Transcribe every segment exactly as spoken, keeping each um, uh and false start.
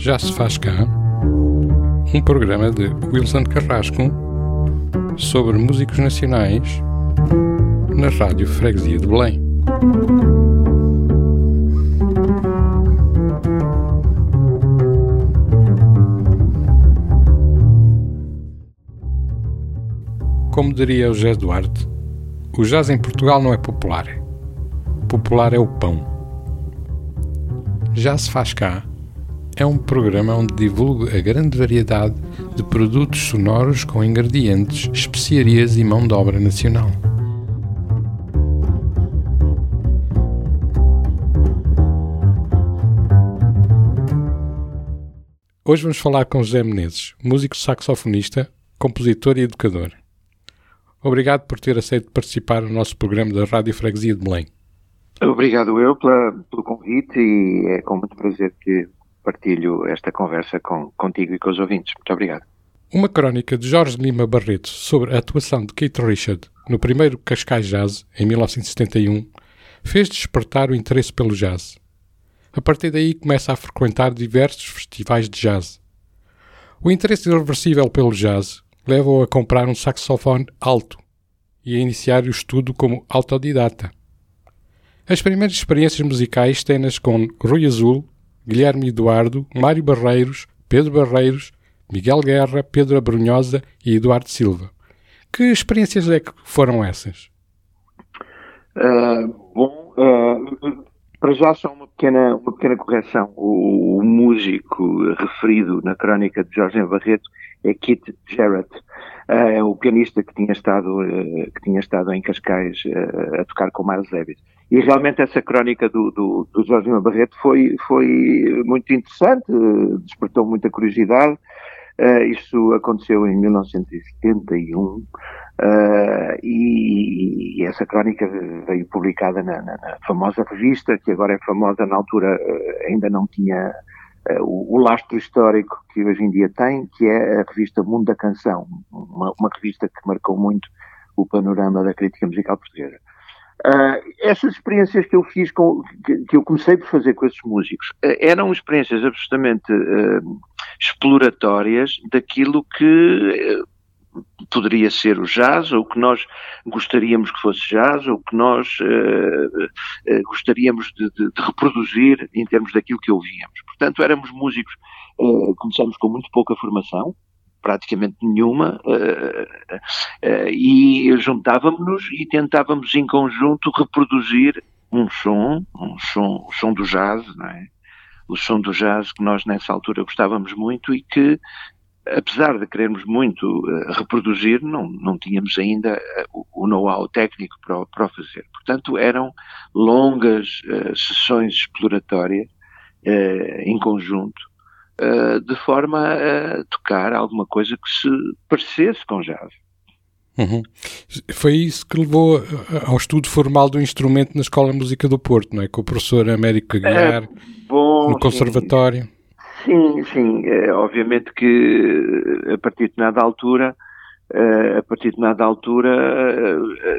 Já se faz cá, um programa de Wilson Carrasco sobre músicos nacionais na Rádio Freguesia de Belém. Como diria o José Duarte, o jazz em Portugal não é popular. Popular é o pão. Já se faz cá é um programa onde divulgo a grande variedade de produtos sonoros com ingredientes, especiarias e mão de obra nacional. Hoje vamos falar com José Menezes, músico saxofonista, compositor e educador. Obrigado por ter aceito participar no nosso programa da Rádio Freguesia de Belém. Obrigado eu pela, pelo convite e é com muito prazer que partilho esta conversa com, contigo e com os ouvintes. Muito obrigado. Uma crónica de Jorge Lima Barreto sobre a atuação de Keith Richards no primeiro Cascais Jazz, em mil novecentos e setenta e um, fez despertar o interesse pelo jazz. A partir daí começa a frequentar diversos festivais de jazz. O interesse irreversível pelo jazz leva-o a comprar um saxofone alto e a iniciar o estudo como autodidata. As primeiras experiências musicais têm-nas com Rui Azul, Guilherme Eduardo, Mário Barreiros, Pedro Barreiros, Miguel Guerra, Pedro Abrunhosa e Eduardo Silva. Que experiências é que foram essas? Uh, bom, uh, para já só uma pequena, uma pequena correção. O, o músico referido na crónica de Jorge Lima Barreto é Keith Jarrett, uh, o pianista que tinha estado, uh, que tinha estado em Cascais uh, a tocar com Miles Davis. E realmente essa crónica do, do, do Jorge Lima Barreto foi, foi muito interessante, uh, despertou muita curiosidade. Uh, isso aconteceu em mil novecentos e setenta e um uh, e, e essa crónica veio publicada na, na, na famosa revista, que agora é famosa, na altura uh, ainda não tinha uh, o, o lastro histórico que hoje em dia tem, que é a revista Mundo da Canção, uma, uma revista que marcou muito o panorama da crítica musical portuguesa. Uh, essas experiências que eu fiz, com, que, que eu comecei por fazer com esses músicos, uh, eram experiências absolutamente uh, exploratórias daquilo que uh, poderia ser o jazz, ou que nós gostaríamos que fosse jazz, ou que nós uh, uh, gostaríamos de, de, de reproduzir em termos daquilo que ouvíamos. Portanto, éramos músicos, uh, começamos com muito pouca formação, praticamente nenhuma, uh, uh, e juntávamos-nos e tentávamos em conjunto reproduzir um som, um som, o som do jazz, não é? O som do jazz que nós nessa altura gostávamos muito e que, apesar de querermos muito uh, reproduzir, não, não tínhamos ainda uh, o, o know-how técnico para, para o fazer. Portanto, eram longas uh, sessões exploratórias uh, em conjunto, Uh, de forma a tocar alguma coisa que se parecesse com jazz. Uhum. Foi isso que levou ao estudo formal do instrumento na Escola de Música do Porto, não é? Com o professor Américo Aguiar, é, bom, no conservatório. Sim, sim. É, obviamente que a partir de nada altura, a partir de nada altura,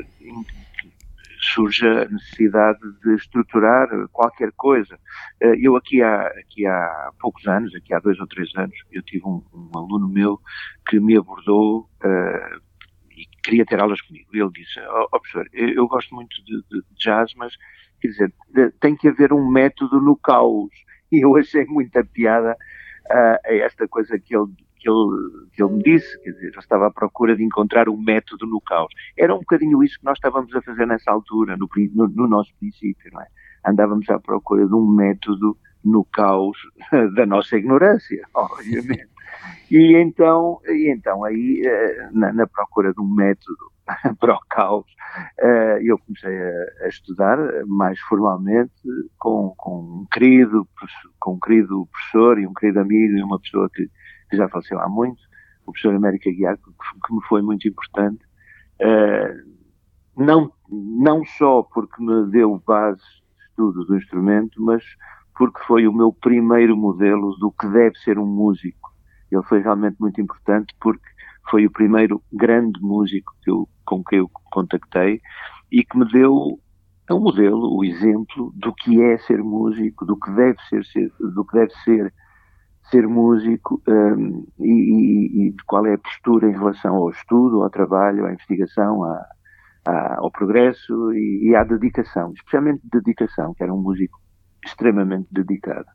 surge a necessidade de estruturar qualquer coisa. Eu aqui há, aqui há poucos anos, aqui há dois ou três anos, eu tive um, um aluno meu que me abordou uh, e queria ter aulas comigo. Ele disse, ó oh, oh, professor, eu, eu gosto muito de, de jazz, mas, quer dizer, tem que haver um método no caos. E eu achei muita piada uh, a esta coisa que ele Que ele, que ele me disse, quer dizer, eu estava à procura de encontrar um método no caos. Era um bocadinho isso que nós estávamos a fazer nessa altura, no, no, no nosso princípio, não é? Andávamos à procura de um método no caos da nossa ignorância, obviamente. E então, e então aí, na, na procura de um método para o caos, eu comecei a, a estudar mais formalmente com, com, um querido, com um querido professor e um querido amigo e uma pessoa que que já faleceu há muito, o professor Américo Aguiar, que, que me foi muito importante, uh, não, não só porque me deu base de estudo do instrumento, mas porque foi o meu primeiro modelo do que deve ser um músico. Ele foi realmente muito importante porque foi o primeiro grande músico que eu, com quem eu contactei e que me deu um modelo, o exemplo do que é ser músico, do que deve ser, ser do que deve ser ser músico um, e, e, e qual é a postura em relação ao estudo, ao trabalho, à investigação, à, à, ao progresso e, e à dedicação, especialmente dedicação, que era um músico extremamente dedicado.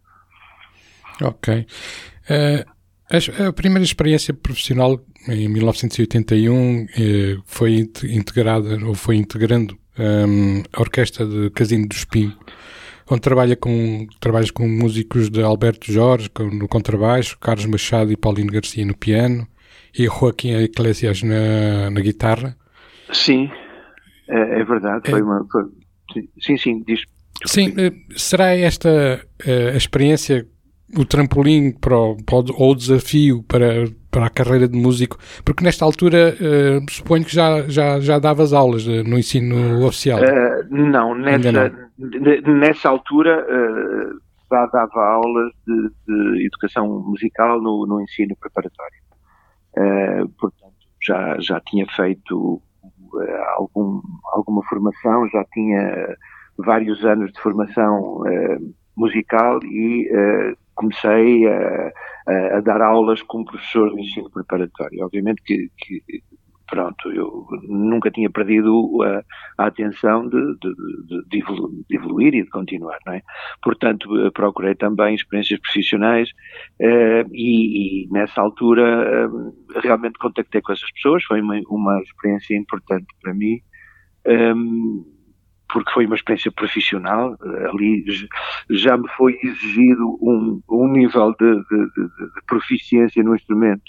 Ok. Uh, a, a primeira experiência profissional, em mil novecentos e oitenta e um, uh, foi integrada, ou foi integrando um, a Orquestra de Casino do Espinho, onde trabalha com, trabalhas com músicos de Alberto Jorge com, no contrabaixo, Carlos Machado e Paulino Garcia no piano e Joaquim Iglesias na, na guitarra. Sim, é, é verdade. É. Foi uma, foi, sim, sim, diz. Sim, será esta a experiência, o trampolim para o, para o, ou o desafio para, para a carreira de músico? Porque nesta altura uh, suponho que já, já, já davas aulas no ensino oficial. Uh, não, nessa, não. nessa altura uh, já dava aulas de, de educação musical no, no ensino preparatório. Uh, portanto, já, já tinha feito uh, algum, alguma formação, já tinha vários anos de formação uh, musical e uh, comecei a, a, a dar aulas como professor de ensino preparatório. Obviamente que, que pronto, eu nunca tinha perdido a, a atenção de, de, de, evolu, de evoluir e de continuar, não é? Portanto, procurei também experiências profissionais uh, e, e nessa altura uh, realmente contactei com essas pessoas, foi uma, uma experiência importante para mim, um, porque foi uma experiência profissional, ali já me foi exigido um, um nível de, de, de, de proficiência no instrumento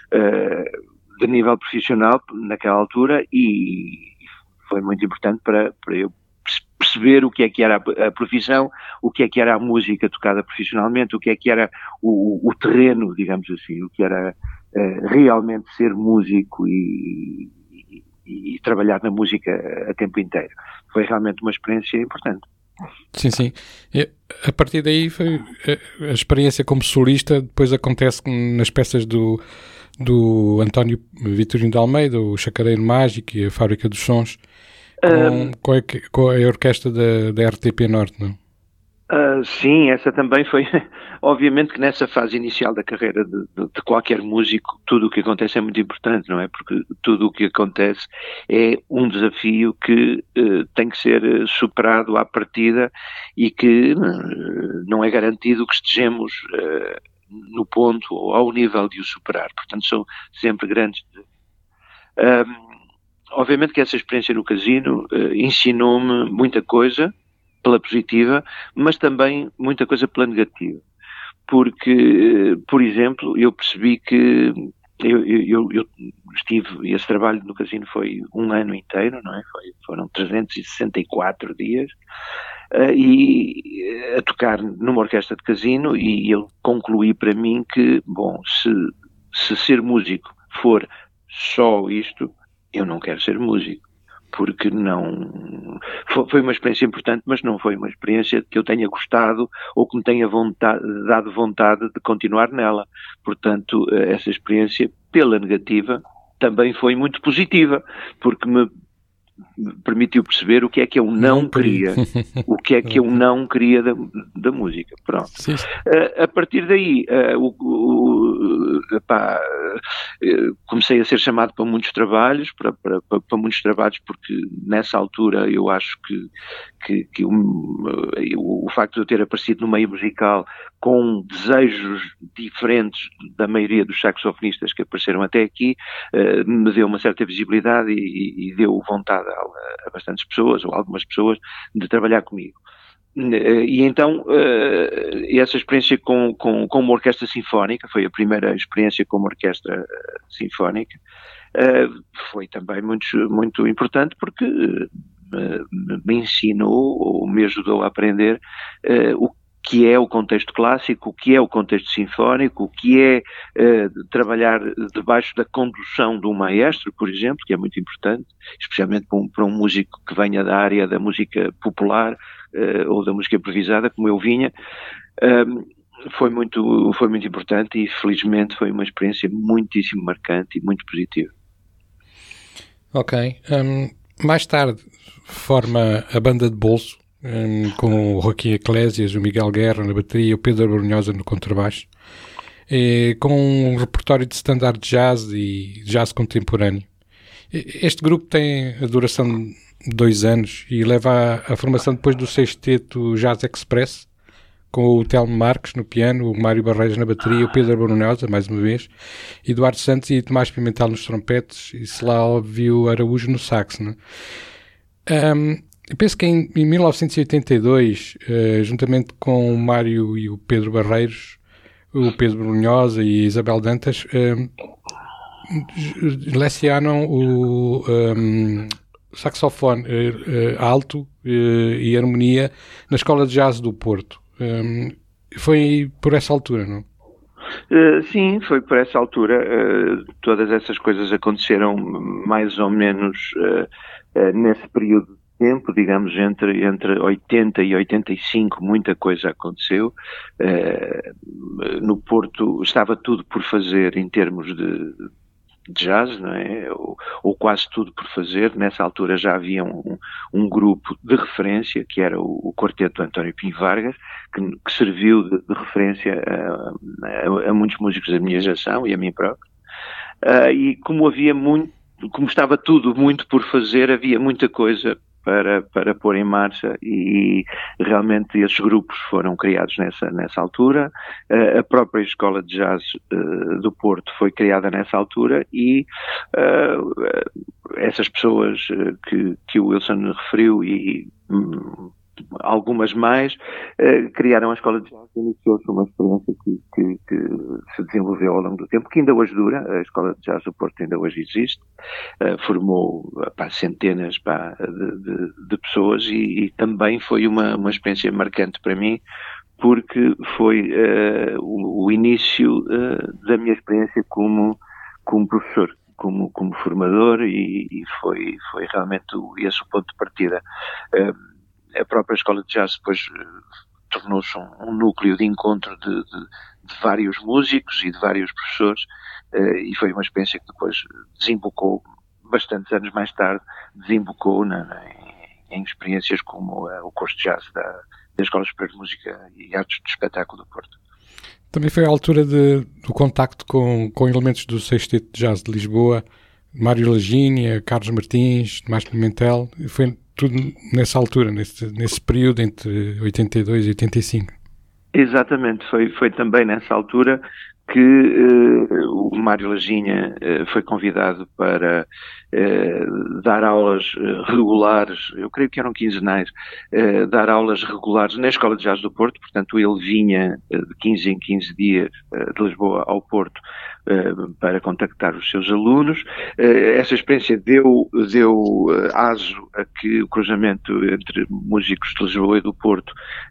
uh, de nível profissional naquela altura e foi muito importante para, para eu perceber o que é que era a, a profissão, o que é que era a música tocada profissionalmente, o que é que era o, o terreno, digamos assim, o que era uh, realmente ser músico e e trabalhar na música a tempo inteiro. Foi realmente uma experiência importante. Sim, sim. E a partir daí foi a experiência como solista, depois acontece nas peças do, do António Vitorino de Almeida, o Chacareiro Mágico e a Fábrica dos Sons, com, um, com, a, com a orquestra da, da R T P Norte, não? Uh, sim, essa também foi, obviamente que nessa fase inicial da carreira de, de, de qualquer músico, tudo o que acontece é muito importante, não é? Porque tudo o que acontece é um desafio que uh, tem que ser superado à partida e que uh, não é garantido que estejamos uh, no ponto ou ao nível de o superar, portanto são sempre grandes desafios. Uh, obviamente que essa experiência no casino uh, ensinou-me muita coisa, pela positiva, mas também muita coisa pela negativa. Porque, por exemplo, eu percebi que eu, eu, eu estive, esse trabalho no casino foi um ano inteiro, não é? Foi, foram trezentos e sessenta e quatro dias, uh, e a tocar numa orquestra de casino, e eu concluí para mim que, bom, se, se ser músico for só isto, eu não quero ser músico. Porque não foi uma experiência importante, mas não foi uma experiência que eu tenha gostado ou que me tenha vontade, dado vontade de continuar nela. Portanto, essa experiência, pela negativa, também foi muito positiva, porque me permitiu perceber o que é que eu não, não queria, o que é que eu não queria da, da música. Pronto. Uh, a partir daí, uh, o, o, epá, uh, comecei a ser chamado para muitos trabalhos, para, para, para, para muitos trabalhos, porque nessa altura eu acho que, que, que o, o, o facto de eu ter aparecido no meio musical com desejos diferentes da maioria dos saxofonistas que apareceram até aqui, uh, me deu uma certa visibilidade e, e, e deu vontade a, a bastantes pessoas, ou algumas pessoas, de trabalhar comigo. E então, essa experiência com, com, com uma orquestra sinfónica, foi a primeira experiência com uma orquestra sinfónica, foi também muito, muito importante porque me ensinou, ou me ajudou a aprender o que é o contexto clássico, o que é o contexto sinfónico, o que é uh, trabalhar debaixo da condução de um maestro, por exemplo, que é muito importante, especialmente para um, para um músico que venha da área da música popular uh, ou da música improvisada, como eu vinha. Um, foi muito, foi muito importante e, felizmente, foi uma experiência muitíssimo marcante e muito positiva. Ok. Um, mais tarde forma a banda de bolso, Um, com o Joaquim Iglesias, o Miguel Guerra na bateria e o Pedro Brunhosa no contrabaixo. eh, com um repertório de standard jazz e jazz contemporâneo. Este grupo tem a duração de dois anos e leva à, à formação depois do sexteto Jazz Express, com o Telmo Marques no piano, o Mário Barreiros na bateria, o Pedro Brunhosa, mais uma vez, Eduardo Santos e Tomás Pimentel nos trompetes e Slávio Araújo no sax. Né? Um, eu penso que em, em mil novecentos e oitenta e dois, uh, juntamente com o Mário e o Pedro Barreiros, o Pedro Brunhosa e a Isabel Dantas, uh, lecionam o um, saxofone uh, uh, alto uh, e harmonia na Escola de Jazz do Porto. Um, foi por essa altura, não? Uh, sim, foi por essa altura. Uh, todas essas coisas aconteceram mais ou menos uh, uh, nesse período de tempo, digamos, entre, entre oitenta e oitenta e cinco, muita coisa aconteceu. Uh, no Porto estava tudo por fazer em termos de jazz, não é? Ou, ou quase tudo por fazer. Nessa altura já havia um, um grupo de referência, que era o, o quarteto António Pinho Vargas, que, que serviu de, de referência a, a, a muitos músicos da minha geração e a mim próprio. Uh, e como havia muito, como estava tudo muito por fazer, havia muita coisa para, para pôr em marcha e, e realmente esses grupos foram criados nessa, nessa altura. Uh, a própria Escola de Jazz uh, do Porto foi criada nessa altura e uh, essas pessoas que, que o Wilson referiu e um, algumas mais, uh, criaram a Escola de Jazz e iniciou-se uma experiência que, que, que se desenvolveu ao longo do tempo, que ainda hoje dura. A Escola de Jazz do Porto ainda hoje existe, uh, formou pá, centenas pá, de, de, de pessoas e, e também foi uma, uma experiência marcante para mim, porque foi uh, o, o início uh, da minha experiência como, como professor, como, como formador e, e foi, foi realmente esse o ponto de partida. Uh, A própria Escola de Jazz depois uh, tornou-se um, um núcleo de encontro de, de, de vários músicos e de vários professores uh, e foi uma experiência que depois desembocou, bastantes anos mais tarde, desembocou na, na, em, em experiências como uh, o curso de jazz da, da Escola Superior de Música e Artes de Espetáculo do Porto. Também foi a altura de, do contacto com, com elementos do Sexteto de Jazz de Lisboa, Mário Lagínia, Carlos Martins, Tomás Pimentel, foi tudo nessa altura, nesse, nesse período entre oitenta e dois e oitenta e cinco. Exatamente, foi, foi também nessa altura que uh, o Mário Lagínia uh, foi convidado para uh, dar aulas uh, regulares, eu creio que eram quinzenais, uh, dar aulas regulares na Escola de Jazz do Porto. Portanto ele vinha uh, de quinze em quinze dias uh, de Lisboa ao Porto uh, para contactar os seus alunos. Uh, essa experiência deu, deu uh, aso a que o cruzamento entre músicos de Lisboa e do Porto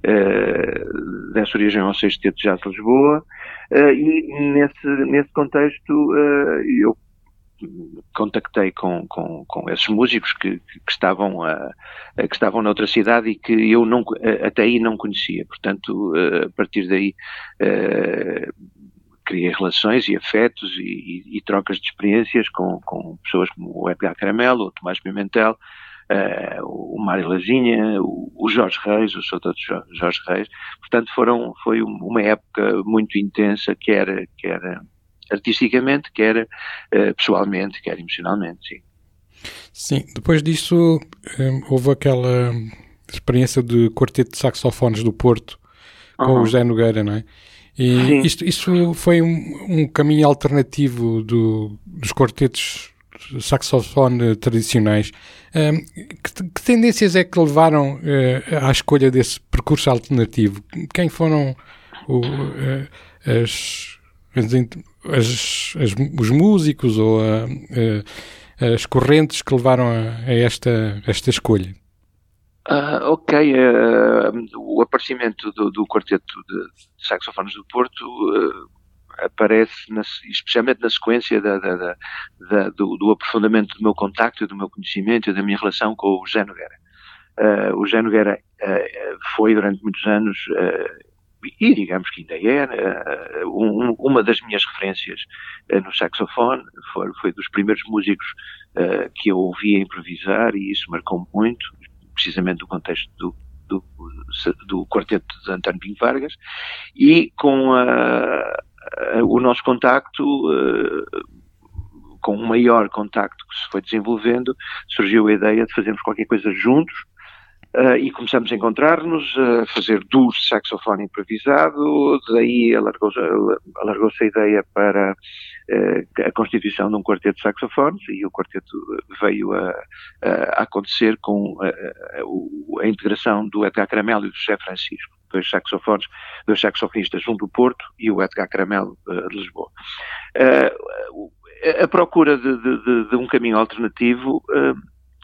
uh, desse origem ao Sexteto de Jazz de Lisboa. Uh, e nesse, nesse contexto uh, eu contactei com, com, com esses músicos que, que, estavam a, que estavam noutra cidade e que eu não, até aí não conhecia. Portanto, uh, a partir daí uh, criei relações e afetos e, e, e trocas de experiências com, com pessoas como o Edgar Caramelo, o Tomás Pimentel, Uh, o Mário Lagínia, o, o Jorge Reis, o Soutor Jorge Reis. Portanto, foram, foi uma época muito intensa, quer, quer artisticamente, quer uh, pessoalmente, quer emocionalmente, sim. Sim, depois disso um, houve aquela experiência de quarteto de saxofones do Porto com uhum. o José Nogueira, não é? E isto, isso foi um, um caminho alternativo do, dos quartetos de saxofone tradicionais. Um, que, que tendências é que levaram uh, à escolha desse percurso alternativo? Quem foram o, uh, as, as, as, as, os músicos ou a, uh, as correntes que levaram a, a esta, esta escolha? Uh, ok, uh, o aparecimento do, do quarteto de saxofones do Porto uh, aparece na, especialmente na sequência da, da, da, da, do, do aprofundamento do meu contacto, do meu conhecimento e da minha relação com o José Nogueira. Uh, o José Nogueira uh, foi durante muitos anos, uh, e digamos que ainda é, uh, um, uma das minhas referências uh, no saxofone. Foi, foi dos primeiros músicos uh, que eu ouvia improvisar e isso marcou muito, precisamente do contexto do, do, do quarteto de António Pinho Vargas, e com a, o nosso contacto, com um maior contacto que se foi desenvolvendo, surgiu a ideia de fazermos qualquer coisa juntos. Uh, e começamos a encontrar-nos, a fazer duos de saxofone improvisado, daí alargou-se, alargou-se a ideia para uh, a constituição de um quarteto de saxofones, e o quarteto veio a, a acontecer com a, a, a integração do Edgar Caramelo e do José Francisco, dois saxofones, dois saxofonistas, um do Porto e o Edgar Caramelo uh, de Lisboa. Uh, a procura de, de, de, de um caminho alternativo uh,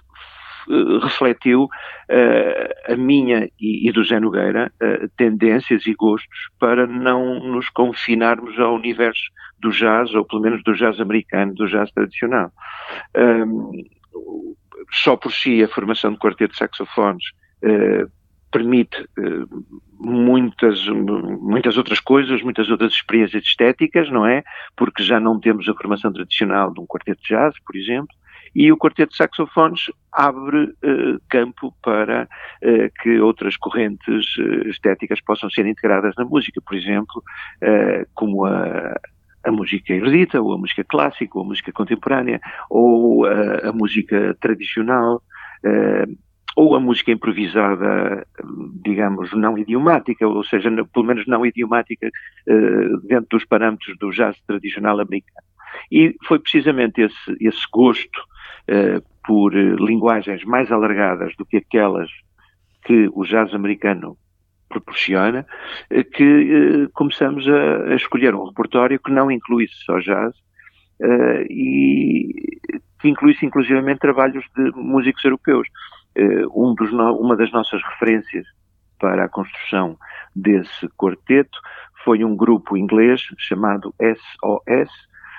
refletiu uh, a minha e, e do Zé Nogueira uh, tendências e gostos para não nos confinarmos ao universo do jazz, ou pelo menos do jazz americano, do jazz tradicional. Um, só por si a formação de quarteto de saxofones uh, permite uh, muitas, muitas outras coisas, muitas outras experiências estéticas, não é? Porque já não temos a formação tradicional de um quarteto de jazz, por exemplo. E o quarteto de saxofones abre uh, campo para uh, que outras correntes uh, estéticas possam ser integradas na música, por exemplo, uh, como a, a música erudita, ou a música clássica, ou a música contemporânea, ou uh, a música tradicional, uh, ou a música improvisada, digamos, não idiomática, ou seja, pelo menos não idiomática uh, dentro dos parâmetros do jazz tradicional americano. E foi precisamente esse, esse gosto uh, por uh, linguagens mais alargadas do que aquelas que o jazz americano proporciona, uh, que uh, começamos a, a escolher um repertório que não incluísse só jazz uh, e que incluísse inclusivamente trabalhos de músicos europeus. Uh, um dos no, uma das nossas referências para a construção desse quarteto foi um grupo inglês chamado S O S,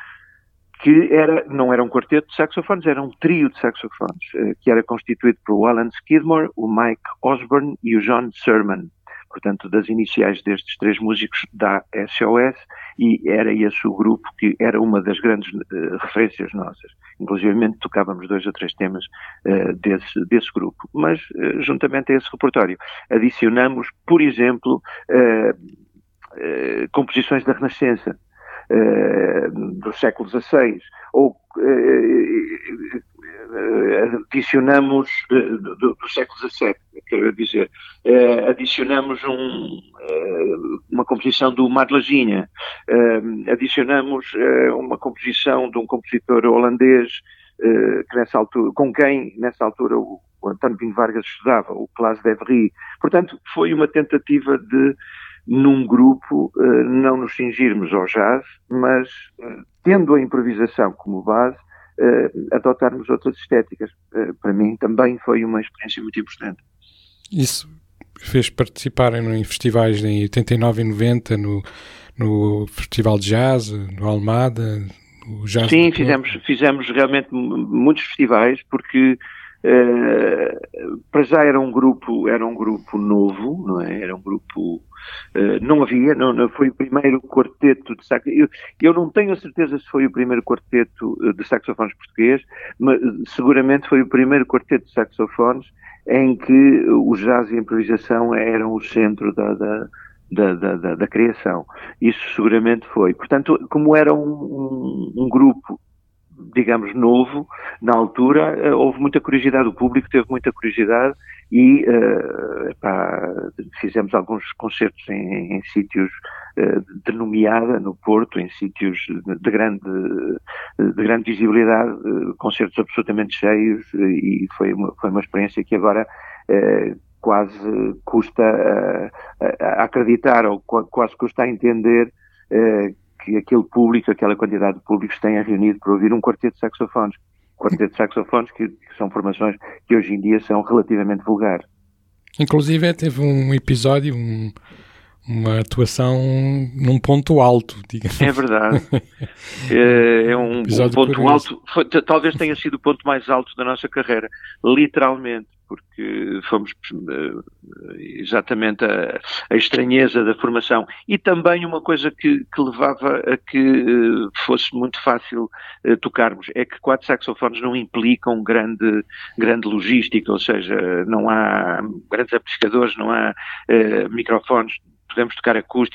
que era, não era um quarteto de saxofones, era um trio de saxofones, que era constituído por o Alan Skidmore, o Mike Osborne e o John Sermon. Portanto, das iniciais destes três músicos da S O S, e era esse o grupo que era uma das grandes uh, referências nossas. Inclusive, tocávamos dois ou três temas uh, desse, desse grupo. Mas, uh, juntamente a esse repertório, adicionamos, por exemplo, uh, uh, composições da Renascença, Uh, do século dezasseis, ou uh, uh, adicionamos uh, do, do século dezassete, quero dizer, uh, adicionamos um, uh, uma composição do Madlaginha, uh, adicionamos uh, uma composição de um compositor holandês uh, que nessa altura, com quem nessa altura o, o António Pinho Vargas estudava, o Claes Devery. Portanto, foi uma tentativa de, num grupo, uh, não nos cingirmos ao jazz, mas, uh, tendo a improvisação como base, uh, adotarmos outras estéticas. Uh, para mim também foi uma experiência muito importante. Isso fez participarem em festivais em oitenta e nove e noventa, no, no Festival de Jazz, no Almada, o Jazz. Sim, fizemos, fizemos realmente muitos festivais, porque Uh, para já era um grupo, era um grupo novo, não é? Era um grupo, uh, não havia, não, não foi o primeiro quarteto de saxofones. Eu, eu não tenho a certeza se foi o primeiro quarteto de saxofones português, mas seguramente foi o primeiro quarteto de saxofones em que o jazz e a improvisação eram o centro da, da, da, da, da, da criação. Isso seguramente foi. Portanto, como era um, um, um grupo, digamos, novo, na altura, uh, houve muita curiosidade, o público teve muita curiosidade e uh, pá, fizemos alguns concertos em, em sítios uh, de nomeada, no Porto, em sítios de, de, grande, de grande visibilidade, uh, concertos absolutamente cheios, uh, e foi uma, foi uma experiência que agora uh, quase custa uh, a acreditar, ou quase custa a entender uh, que aquele público, aquela quantidade de públicos tenha reunido para ouvir um quarteto de saxofones. Quarteto de saxofones que, que são formações que hoje em dia são relativamente vulgares. Inclusive teve um episódio, um, uma atuação num ponto alto, digamos. É verdade. É, é um, um ponto curioso. Alto, foi, talvez tenha sido o ponto mais alto da nossa carreira, literalmente, porque fomos uh, exatamente a, a estranheza da formação e também uma coisa que, que levava a que uh, fosse muito fácil uh, tocarmos, é que quatro saxofones não implicam grande, grande logística, ou seja, não há grandes amplificadores, não há uh, microfones, podemos tocar acústico,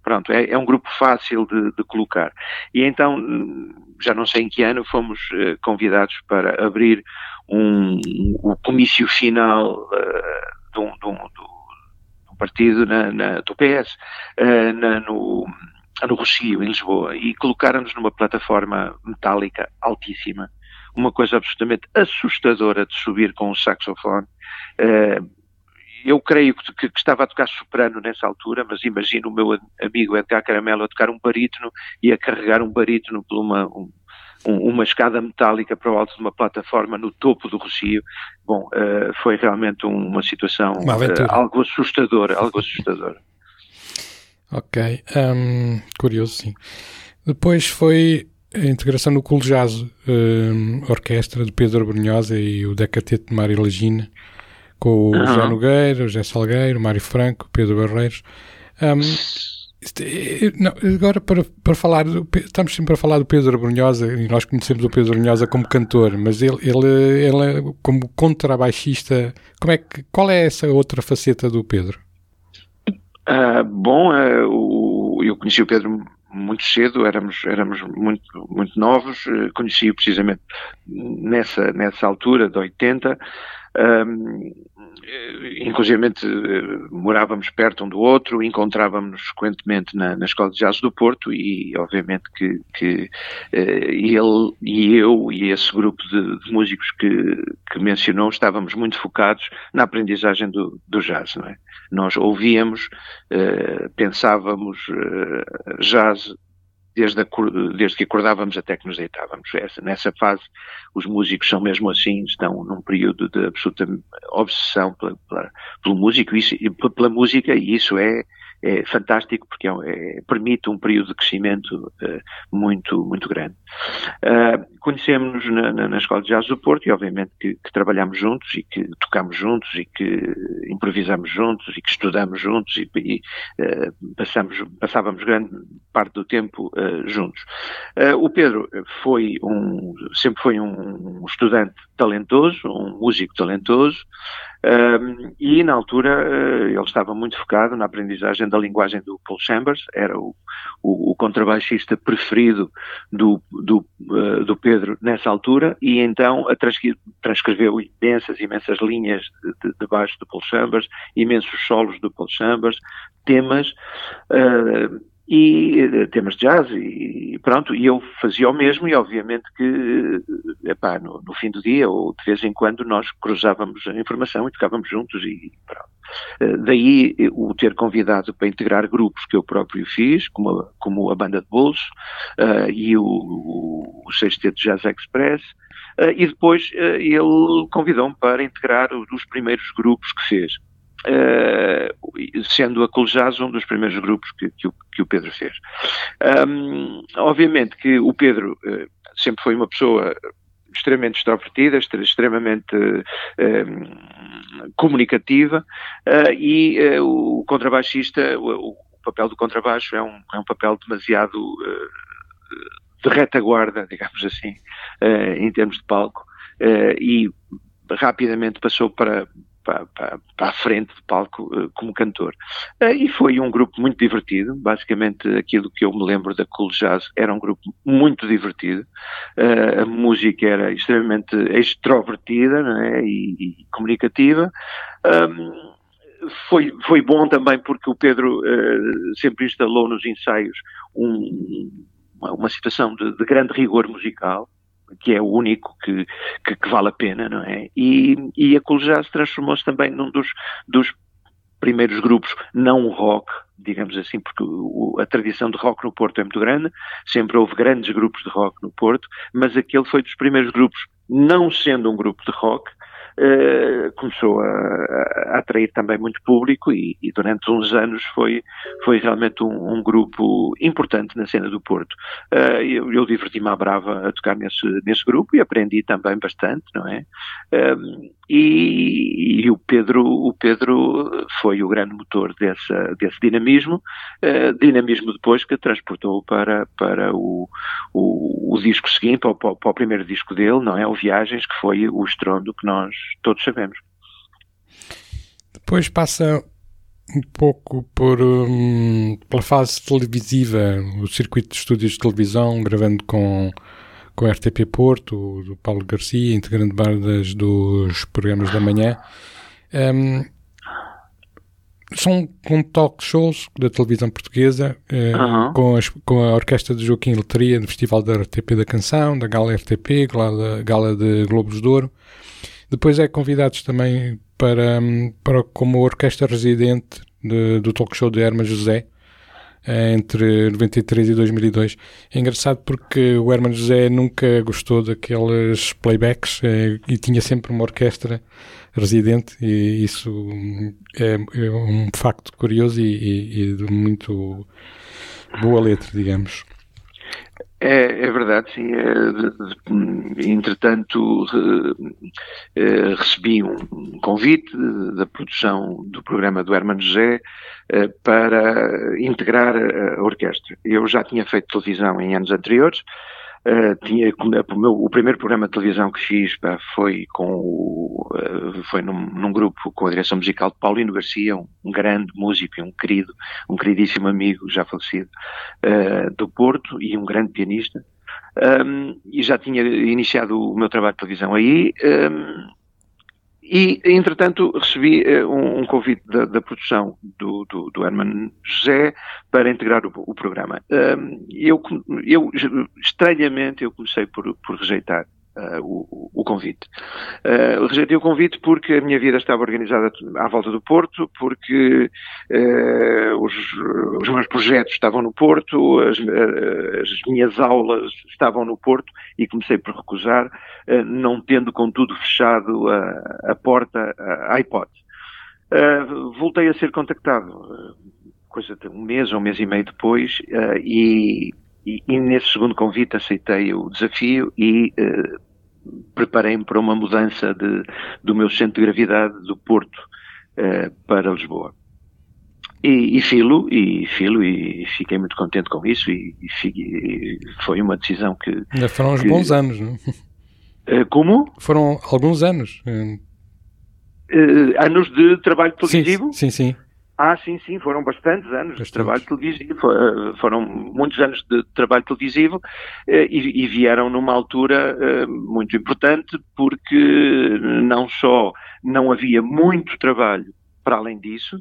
pronto, é, é um grupo fácil de, de colocar. E então, já não sei em que ano, fomos uh, convidados para abrir um, um, o comício final uh, de, um, de, um, de um partido na, na, do P S uh, na, no, no Rossio, em Lisboa, e colocaram-nos numa plataforma metálica altíssima, uma coisa absolutamente assustadora de subir com um saxofone. Uh, Eu creio que, que, que estava a tocar soprano nessa altura, mas imagino o meu amigo Edgar Caramelo a tocar um barítono e a carregar um barítono por uma, um, uma escada metálica para o alto de uma plataforma no topo do Rossio. Bom, uh, foi realmente um, uma situação uma uh, algo assustadora, algo assustadora. Ok, um, curioso, sim. Depois foi a integração no Cool Jazz, um, orquestra de Pedro Brunhosa e o Decatete de Mário Lagina, com o uhum. José Nogueira, o José Salgueiro, o Mário Franco, o Pedro Barreiros. Um, não, agora, para, para falar, do, estamos sempre a falar do Pedro Brunhosa, e nós conhecemos o Pedro Brunhosa como cantor, mas ele, ele, ele como contrabaixista, como é que, qual é essa outra faceta do Pedro? Uh, bom, uh, o, eu conheci o Pedro muito cedo, éramos, éramos muito, muito novos, uh, conheci-o precisamente nessa, nessa altura de oitenta. Um, inclusivamente uh, morávamos perto um do outro, encontrávamos frequentemente na, na Escola de Jazz do Porto e obviamente que, que uh, ele e eu e esse grupo de, de músicos que, que mencionou estávamos muito focados na aprendizagem do, do jazz, não é? Nós ouvíamos, uh, pensávamos uh, jazz Desde, a, desde que acordávamos até que nos deitávamos. Essa, nessa fase, os músicos são mesmo assim, estão num período de absoluta obsessão pela, pela, pelo músico, isso, pela música, e isso é, é fantástico porque é, é, permite um período de crescimento uh, muito, muito grande. Uh, conhecemos-nos na, na, na Escola de Jazz do Porto e obviamente que, que trabalhamos juntos e que tocamos juntos e que improvisamos juntos e que estudamos juntos e, e uh, passamos, passávamos grande parte do tempo uh, juntos. Uh, o Pedro foi um, sempre foi um, um estudante talentoso, um músico talentoso, um, e na altura uh, ele estava muito focado na aprendizagem da linguagem do Paul Chambers, era o, o, o contrabaixista preferido do, do, uh, do Pedro nessa altura, e então a transcre- transcreveu imensas, imensas linhas de, de, de baixo do Paul Chambers, imensos solos do Paul Chambers, temas uh, e temas de jazz e pronto, e eu fazia o mesmo e obviamente que epá, no, no fim do dia ou de vez em quando nós cruzávamos a informação e tocávamos juntos e pronto. Daí o ter convidado para integrar grupos que eu próprio fiz, como a, como a Banda de Bolso uh, e o, o, o Sexteto Jazz Express, uh, e depois uh, ele convidou-me para integrar os primeiros grupos que fez. Uh, sendo a Cool Jazz um dos primeiros grupos que, que, o, que o Pedro fez. Um, obviamente que o Pedro uh, sempre foi uma pessoa extremamente extrovertida, extremamente uh, comunicativa uh, e uh, o contrabaixista, o, o papel do contrabaixo é um, é um papel demasiado uh, de retaguarda, digamos assim, uh, em termos de palco, uh, e rapidamente passou para Para, para, para a frente do palco uh, como cantor. Uh, e foi um grupo muito divertido, basicamente aquilo que eu me lembro da Cool Jazz era um grupo muito divertido, uh, a música era extremamente extrovertida, não é? e, e comunicativa. Um, foi, foi bom também porque o Pedro uh, sempre instalou nos ensaios um, uma, uma situação de, de grande rigor musical, que é o único que, que, que vale a pena, não é? E, e a Cool Jazz transformou-se também num dos, dos primeiros grupos não rock, digamos assim, porque o, a tradição de rock no Porto é muito grande, sempre houve grandes grupos de rock no Porto, mas aquele foi dos primeiros grupos, não sendo um grupo de rock, Uh, começou a, a atrair também muito público e, e durante uns anos foi, foi realmente um, um grupo importante na cena do Porto. Uh, eu, eu diverti-me à brava a tocar nesse, nesse grupo e aprendi também bastante, não é? Um, e, e o Pedro, o Pedro foi o grande motor dessa, desse dinamismo, uh, dinamismo depois que transportou para, para o, o, o disco seguinte, para o, para o primeiro disco dele, não é? O Viagens, que foi o estrondo que nós todos sabemos. Depois passa um pouco por, um, pela fase televisiva, o circuito de estúdios de televisão, gravando com, com a R T P Porto, do Paulo Garcia, integrando bandas dos programas da manhã. Um, são com talk shows da televisão portuguesa, uh, uhum. com, as, com a orquestra de Joaquim Letria, do Festival da R T P da Canção, da Gala R T P, Gala, Gala de Globos de Ouro. Depois é convidados também para, para como orquestra residente de, do talk show de Herman José, entre noventa e três e dois mil e dois. É engraçado porque o Herman José nunca gostou daqueles playbacks é, e tinha sempre uma orquestra residente, e isso é, é um facto curioso e, e, e de muito boa letra, digamos. É, é verdade, sim. É, de, de, entretanto, re, é, recebi um convite da produção do programa do Herman José é, para integrar a orquestra. Eu já tinha feito televisão em anos anteriores. Uh, tinha, o, meu, o primeiro programa de televisão que fiz pá, foi, com o, uh, foi num, num grupo com a direção musical de Paulino Garcia, um, um grande músico e um querido, um queridíssimo amigo já falecido, uh, do Porto, e um grande pianista. Um, e já tinha iniciado o meu trabalho de televisão aí. Um, E, entretanto, recebi uh, um, um convite da, da produção do, do, do Herman José para integrar o, o programa. Um, eu, eu, estranhamente, eu comecei por, por rejeitar uh, o, o convite. Uh, rejeitei o convite porque a minha vida estava organizada à volta do Porto, porque uh, os, os meus projetos estavam no Porto, as, as minhas aulas estavam no Porto, e comecei por recusar, uh, não tendo, contudo, fechado a, a porta à hipótese. Uh, voltei a ser contactado, uh, coisa de um mês ou um mês e meio depois, uh, e, e, e nesse segundo convite aceitei o desafio e uh, preparei-me para uma mudança de, do meu centro de gravidade do Porto uh, para Lisboa. E, e filo, e filo, e fiquei muito contente com isso, e, e, fiquei, e foi uma decisão que... Ainda foram uns que, bons anos, não é? Como? Foram alguns anos. Uh, anos de trabalho televisivo? Sim, sim, sim. Ah, sim, sim, foram bastantes anos bastantes. de trabalho televisivo, foram muitos anos de trabalho televisivo, e, e vieram numa altura uh, muito importante, porque não só não havia muito trabalho para além disso,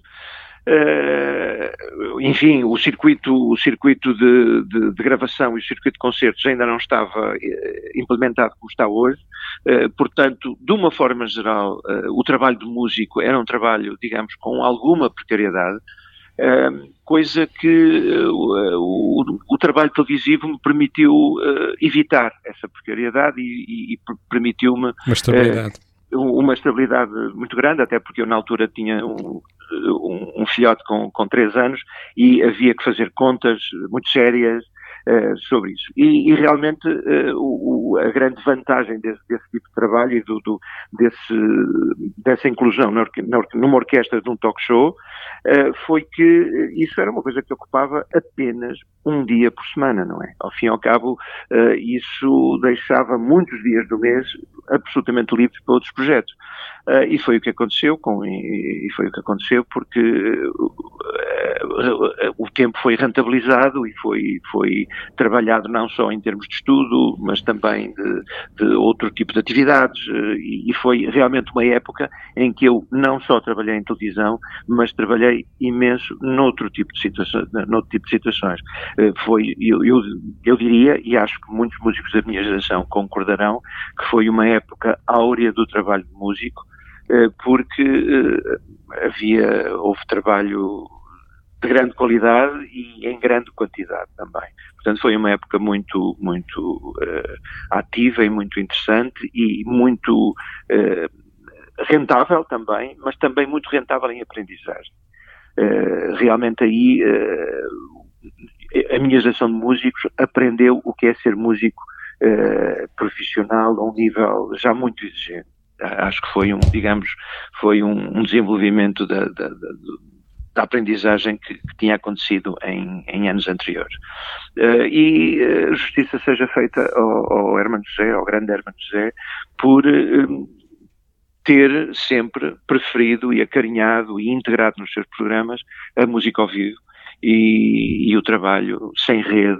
Uh, enfim, o circuito, o circuito de, de, de gravação e o circuito de concertos ainda não estava uh, implementado como está hoje, uh, portanto, de uma forma geral, uh, o trabalho de músico era um trabalho, digamos, com alguma precariedade, uh, coisa que uh, o, o, o trabalho televisivo me permitiu uh, evitar essa precariedade e, e, e permitiu-me... Uma estabilidade. Uh, uma estabilidade muito grande, até porque eu na altura tinha um... Um, um filhote com, com três anos, e havia que fazer contas muito sérias uh, sobre isso. E, e realmente uh, o, a grande vantagem desse, desse tipo de trabalho e do, do, desse, dessa inclusão na orque, na orque, numa orquestra de um talk show uh, foi que isso era uma coisa que ocupava apenas um dia por semana, não é? Ao fim e ao cabo, uh, isso deixava muitos dias do mês absolutamente livres para outros projetos. Uh, e foi o que aconteceu, com, e, e foi o que aconteceu porque uh, uh, o tempo foi rentabilizado e foi, foi trabalhado não só em termos de estudo, mas também de, de outro tipo de atividades, uh, e, e foi realmente uma época em que eu não só trabalhei em televisão, mas trabalhei imenso noutro tipo de situações. Noutro tipo de situações. Uh, foi, eu, eu, eu diria, e acho que muitos músicos da minha geração concordarão, que foi uma época áurea do trabalho de músico, porque havia, houve trabalho de grande qualidade e em grande quantidade também. Portanto, foi uma época muito, muito uh, ativa e muito interessante e muito uh, rentável também, mas também muito rentável em aprendizagem. Uh, realmente aí uh, a minha geração de músicos aprendeu o que é ser músico uh, profissional a um nível já muito exigente. Acho que foi um, digamos, foi um, um desenvolvimento da, da, da, da aprendizagem que, que tinha acontecido em, em anos anteriores. Uh, e a uh, justiça seja feita ao, ao Herman José, ao grande Herman José, por uh, ter sempre preferido e acarinhado e integrado nos seus programas a música ao vivo e, e o trabalho sem rede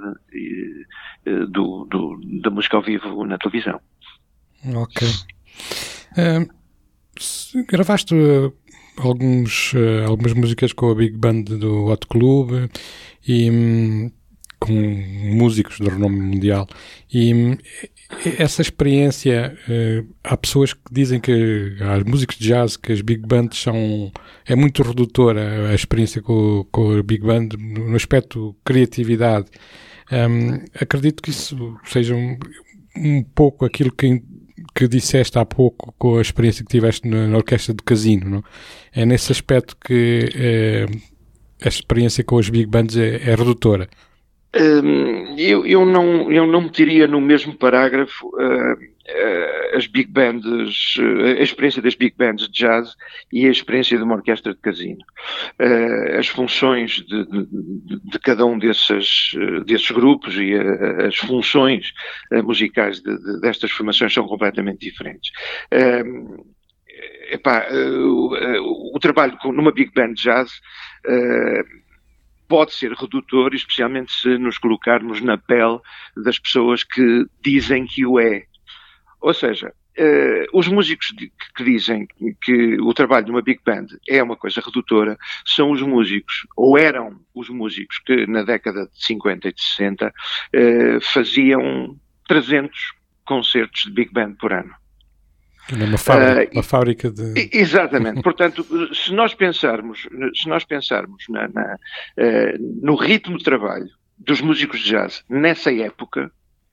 e, do, do, da música ao vivo na televisão. Ok. Uh, gravaste uh, alguns, uh, algumas músicas com a Big Band do Hot Club e um, com músicos de renome mundial. E um, essa experiência, uh, há pessoas que dizem que, há músicos de jazz, que as Big Bands são, é muito redutora a experiência com, com a Big Band no aspecto criatividade. Um, acredito que isso seja um, um pouco aquilo que, que disseste há pouco com a experiência que tiveste na, na orquestra de casino, não? É nesse aspecto que é, a experiência com as Big Bands é, é redutora. Um, eu, eu, não, eu não meteria no mesmo parágrafo uh, uh, as Big Bands, uh, a experiência das Big Bands de jazz e a experiência de uma orquestra de casino. Uh, as funções de, de, de cada um desses, uh, desses grupos e uh, as funções uh, musicais de, de, destas formações são completamente diferentes. Uh, epá, uh, uh, o trabalho com, numa Big Band de jazz uh, pode ser redutor, especialmente se nos colocarmos na pele das pessoas que dizem que o é. Ou seja, uh, os músicos de, que dizem que o trabalho de uma Big Band é uma coisa redutora são os músicos, ou eram os músicos que na década de cinquenta e de sessenta uh, faziam trezentos concertos de Big Band por ano. Uma fábrica, uh, uma fábrica de... Exatamente. Portanto, se nós pensarmos, se nós pensarmos na, na, uh, no ritmo de trabalho dos músicos de jazz nessa época,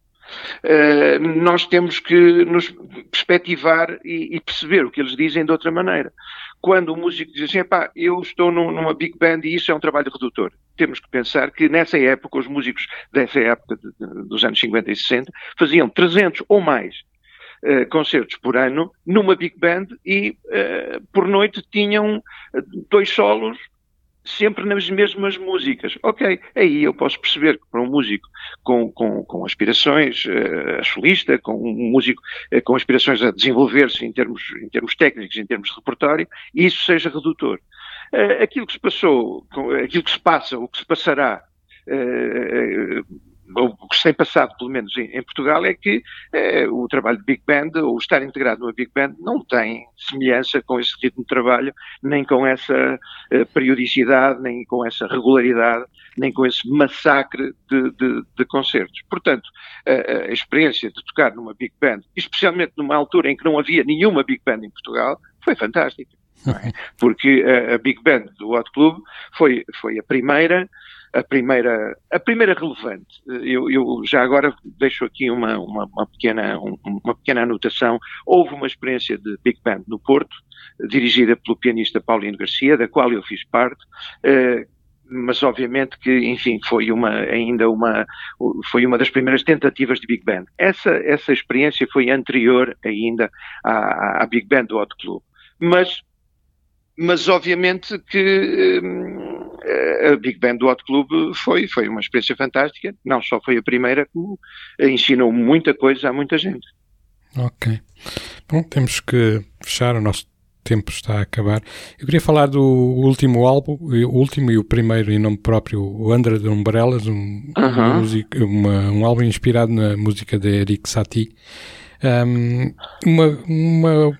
uh, nós temos que nos perspectivar e, e perceber o que eles dizem de outra maneira. Quando o músico diz assim, epá, eu estou num, numa Big Band e isso é um trabalho redutor. Temos que pensar que nessa época, os músicos dessa época, de, de, dos anos cinquenta e sessenta, faziam trezentos ou mais Uh, concertos por ano numa Big Band e uh, por noite tinham dois solos sempre nas mesmas músicas. Ok, aí eu posso perceber que para um músico com, com, com aspirações uh, a solista, com um músico uh, com aspirações a desenvolver-se em termos, em termos técnicos, em termos de repertório, isso seja redutor. Uh, aquilo que se passou, aquilo que se passa, o que se passará uh, ou o que se tem passado, pelo menos em, em Portugal, é que eh, o trabalho de Big Band, ou estar integrado numa Big Band, não tem semelhança com esse ritmo de trabalho, nem com essa eh, periodicidade, nem com essa regularidade, nem com esse massacre de, de, de concertos. Portanto, a, a experiência de tocar numa Big Band, especialmente numa altura em que não havia nenhuma Big Band em Portugal, foi fantástica. Não é? Porque a, a Big Band do Hot Club foi, foi a primeira A primeira, a primeira relevante. Eu, eu já agora deixo aqui uma, uma, uma, pequena, um, uma pequena anotação. Houve uma experiência de Big Band no Porto, dirigida pelo pianista Paulino Garcia, da qual eu fiz parte, eh, mas obviamente que, enfim, foi uma, ainda uma, foi uma das primeiras tentativas de Big Band. Essa, essa experiência foi anterior ainda à, à Big Band do Hot Club. Mas, mas obviamente que... Hum, a Big Band do Hot Club foi, foi uma experiência fantástica, não só foi a primeira, como ensinou muita coisa a muita gente. Ok. Bom, temos que fechar, o nosso tempo está a acabar. Eu queria falar do último álbum, o último e o primeiro em nome próprio, o Under the Umbrellas, um, uh-huh. música, uma, um álbum inspirado na música de Erik Satie. Um, uma, uma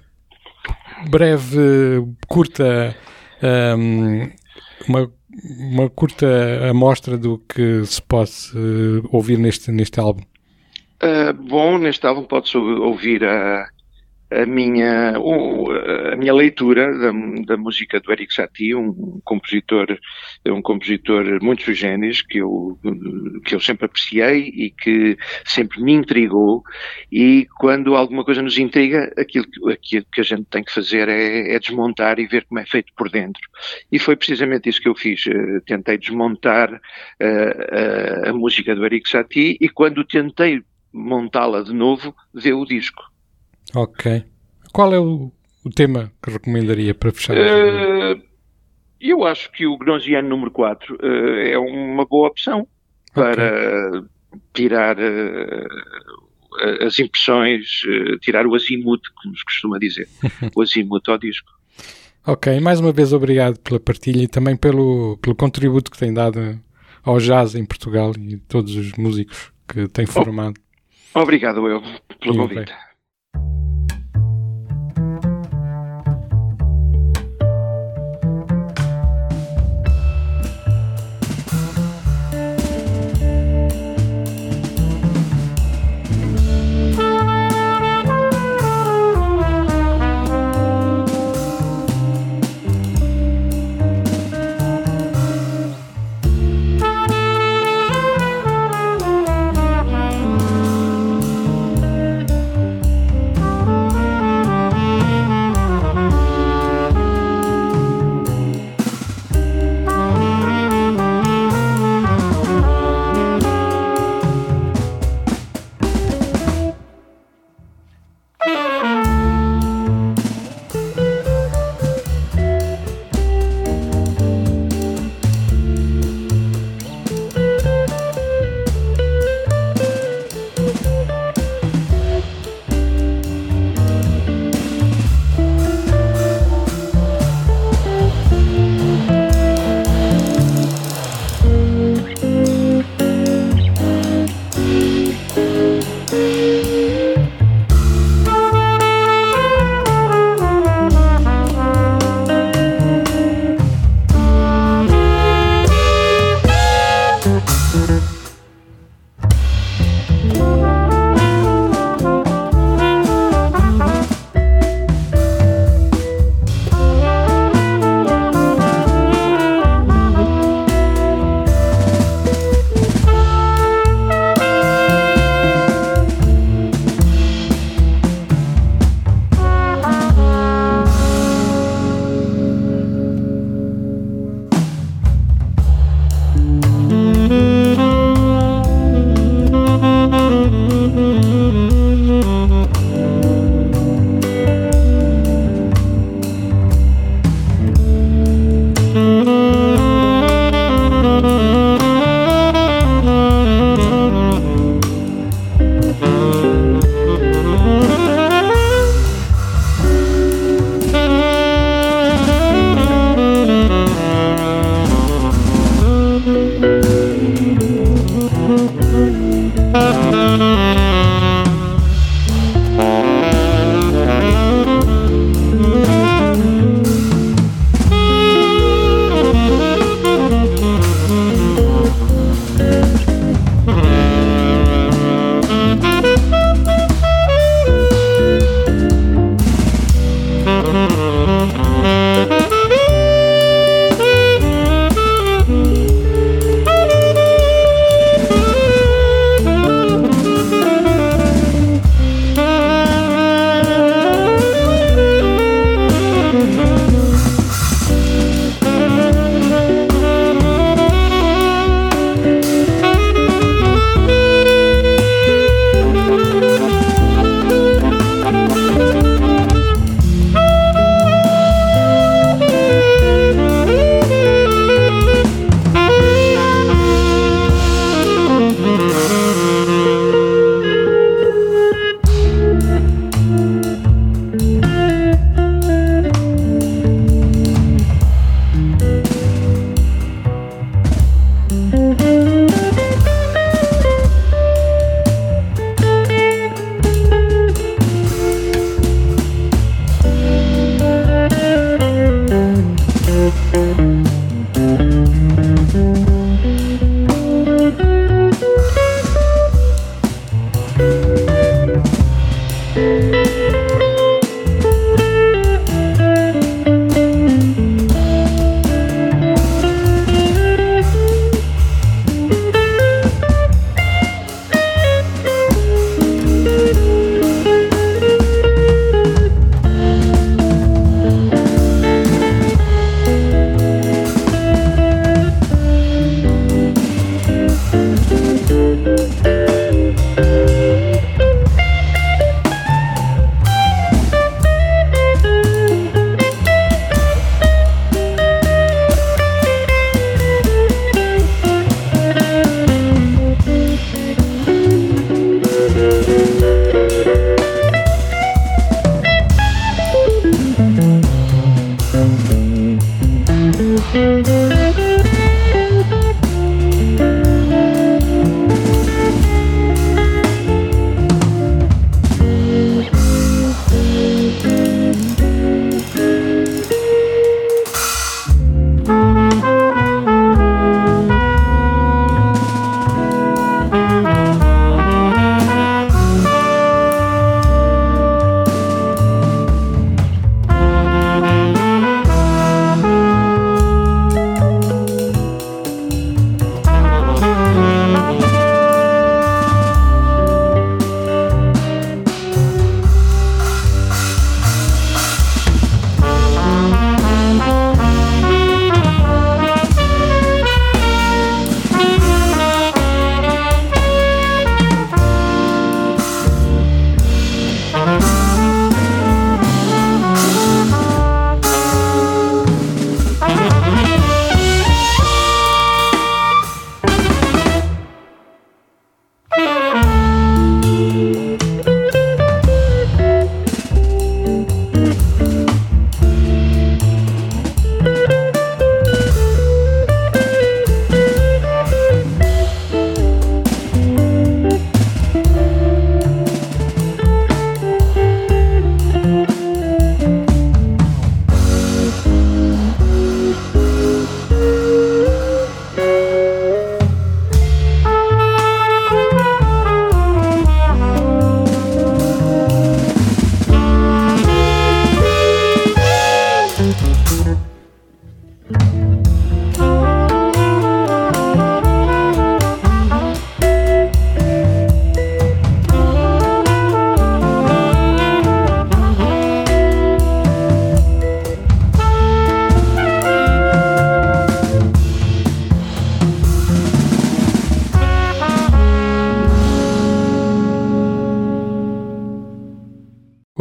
breve, curta... Um, uma uma curta amostra do que se pode uh, ouvir neste, neste álbum. Uh, bom, neste álbum pode-se ouvir a, a, minha, a minha leitura da, da música do Erik Satie, um compositor, um compositor muito sui generis, que eu, que eu sempre apreciei e que sempre me intrigou, e quando alguma coisa nos intriga, aquilo, aquilo que a gente tem que fazer é, é desmontar e ver como é feito por dentro. E foi precisamente isso que eu fiz. Uh, tentei desmontar uh, uh, a música do Erik Satie, e quando tentei montá-la de novo, deu o disco. Ok. Qual é o, o tema que recomendaria para fechar? Uh, eu acho que o Gnosiano número quatro uh, é uma boa opção para okay. tirar uh, as impressões, tirar o azimuth, como se costuma dizer, o azimuth ao disco. Ok, mais uma vez obrigado pela partilha e também pelo, pelo contributo que tem dado ao jazz em Portugal e todos os músicos que tem formado. Obrigado eu pelo convite.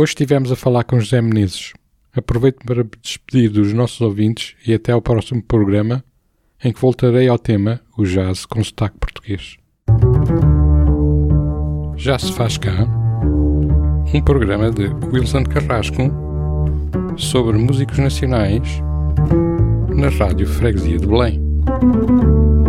Hoje estivemos a falar com José Menezes. Aproveito para me despedir dos nossos ouvintes e até ao próximo programa, em que voltarei ao tema o jazz com sotaque português. Já se faz cá um programa de Wilson Carrasco sobre músicos nacionais na Rádio Freguesia de Belém.